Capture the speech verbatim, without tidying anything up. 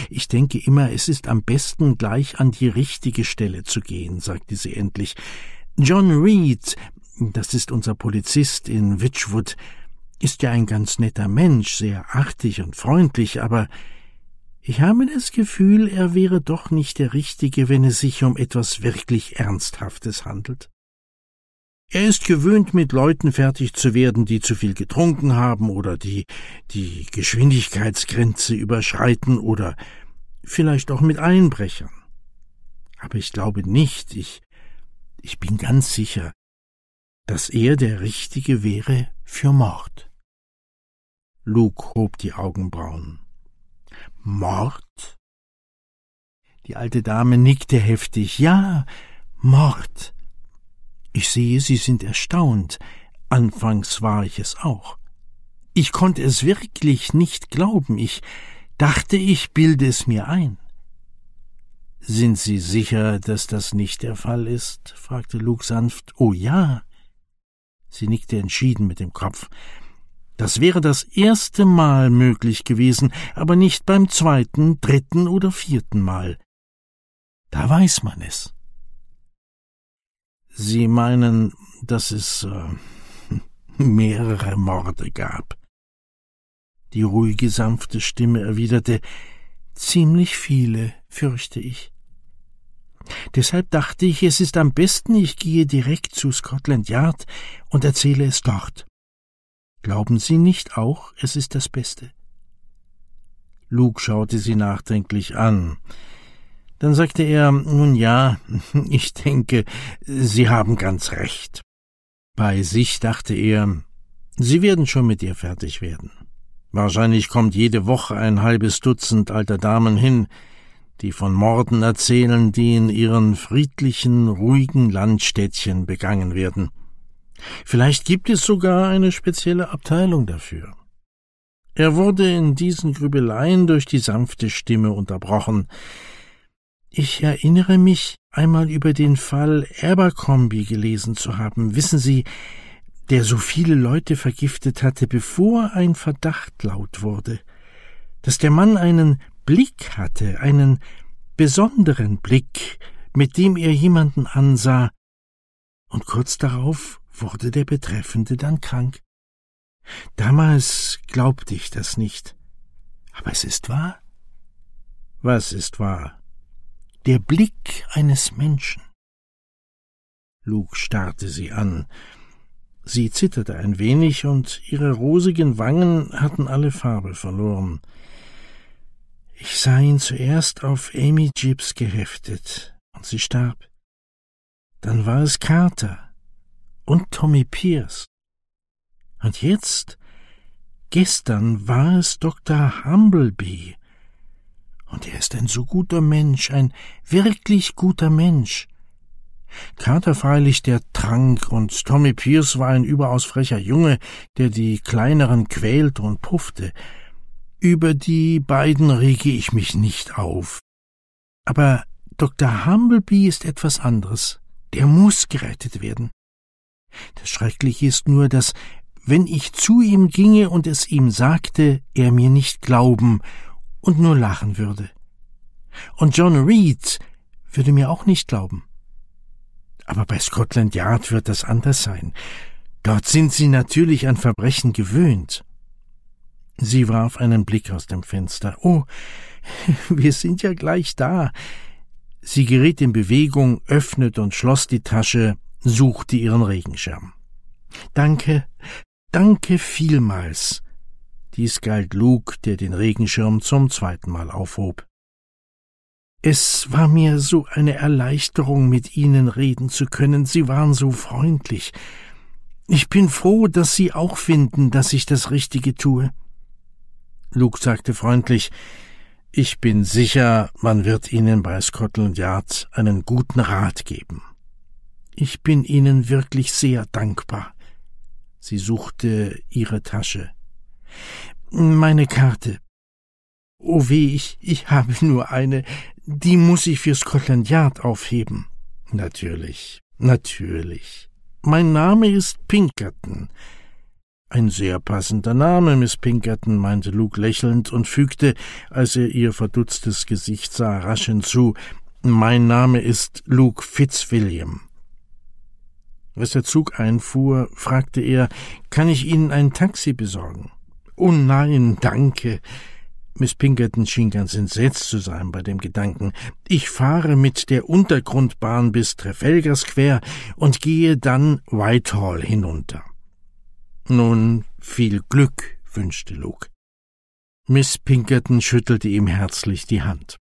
Ich denke immer, es ist am besten, gleich an die richtige Stelle zu gehen, sagte sie endlich. John Reed, das ist unser Polizist in Wychwood, ist ja ein ganz netter Mensch, sehr artig und freundlich, aber ich habe das Gefühl, er wäre doch nicht der Richtige, wenn es sich um etwas wirklich Ernsthaftes handelt. Er ist gewöhnt, mit Leuten fertig zu werden, die zu viel getrunken haben oder die die Geschwindigkeitsgrenze überschreiten oder vielleicht auch mit Einbrechern. Aber ich glaube nicht, ich, ich bin ganz sicher, dass er der Richtige wäre für Mord. Luke hob die Augenbrauen. Mord? Die alte Dame nickte heftig. Ja, Mord. Ich sehe, Sie sind erstaunt. Anfangs war ich es auch. Ich konnte es wirklich nicht glauben. Ich dachte, ich bilde es mir ein. »Sind Sie sicher, dass das nicht der Fall ist?« fragte Luke sanft. »Oh ja.« Sie nickte entschieden mit dem Kopf. »Das wäre das erste Mal möglich gewesen, aber nicht beim zweiten, dritten oder vierten Mal. Da weiß man es.« »Sie meinen, dass es äh, mehrere Morde gab?« Die ruhige, sanfte Stimme erwiderte, »Ziemlich viele, fürchte ich. Deshalb dachte ich, es ist am besten, ich gehe direkt zu Scotland Yard und erzähle es dort. Glauben Sie nicht auch, es ist das Beste?« Luke schaute sie nachdenklich an. Dann sagte er, »Nun ja, ich denke, Sie haben ganz recht.« Bei sich dachte er, »Sie werden schon mit ihr fertig werden. Wahrscheinlich kommt jede Woche ein halbes Dutzend alter Damen hin, die von Morden erzählen, die in ihren friedlichen, ruhigen Landstädtchen begangen werden. Vielleicht gibt es sogar eine spezielle Abteilung dafür.« Er wurde in diesen Grübeleien durch die sanfte Stimme unterbrochen. »Ich erinnere mich, einmal über den Fall Abercrombie gelesen zu haben. Wissen Sie, der so viele Leute vergiftet hatte, bevor ein Verdacht laut wurde, dass der Mann einen Blick hatte, einen besonderen Blick, mit dem er jemanden ansah, und kurz darauf wurde der Betreffende dann krank. Damals glaubte ich das nicht, aber es ist wahr.« »Was ist wahr?« »Der Blick eines Menschen.« Luke starrte sie an. Sie zitterte ein wenig, und ihre rosigen Wangen hatten alle Farbe verloren. »Ich sah ihn zuerst auf Amy Gibbs geheftet, und sie starb. Dann war es Carter und Tommy Pierce. Und jetzt, gestern, war es Doktor Humbleby. Und er ist ein so guter Mensch, ein wirklich guter Mensch. Carter freilich, der trank, und Tommy Pierce war ein überaus frecher Junge, der die Kleineren quälte und puffte. Über die beiden rege ich mich nicht auf. Aber Doktor Humbleby ist etwas anderes. Der muss gerettet werden. Das Schreckliche ist nur, dass, wenn ich zu ihm ginge und es ihm sagte, er mir nicht glauben und nur lachen würde. Und John Reed würde mir auch nicht glauben. Aber bei Scotland Yard wird das anders sein. Dort sind sie natürlich an Verbrechen gewöhnt.« Sie warf einen Blick aus dem Fenster. »Oh, wir sind ja gleich da.« Sie geriet in Bewegung, öffnete und schloss die Tasche, suchte ihren Regenschirm. »Danke, danke vielmals.« Dies galt Luke, der den Regenschirm zum zweiten Mal aufhob. »Es war mir so eine Erleichterung, mit Ihnen reden zu können. Sie waren so freundlich. Ich bin froh, dass Sie auch finden, dass ich das Richtige tue.« Luke sagte freundlich, »Ich bin sicher, man wird Ihnen bei Scotland Yard einen guten Rat geben. Ich bin Ihnen wirklich sehr dankbar.« Sie suchte ihre Tasche. »Meine Karte. Oh weh, ich, ich habe nur eine. Die muss ich für Scotland Yard aufheben.« »Natürlich, natürlich. Mein Name ist Pinkerton. »Ein sehr passender Name, Miss Pinkerton«, meinte Luke lächelnd und fügte, als er ihr verdutztes Gesicht sah, rasch hinzu, »Mein Name ist Luke Fitzwilliam.« Als der Zug einfuhr, fragte er, »Kann ich Ihnen ein Taxi besorgen?« »Oh nein, danke.« Miss Pinkerton schien ganz entsetzt zu sein bei dem Gedanken. »Ich fahre mit der Untergrundbahn bis Trafalgar Square und gehe dann Whitehall hinunter.« »Nun, viel Glück«, wünschte Luke. Miss Pinkerton schüttelte ihm herzlich die Hand.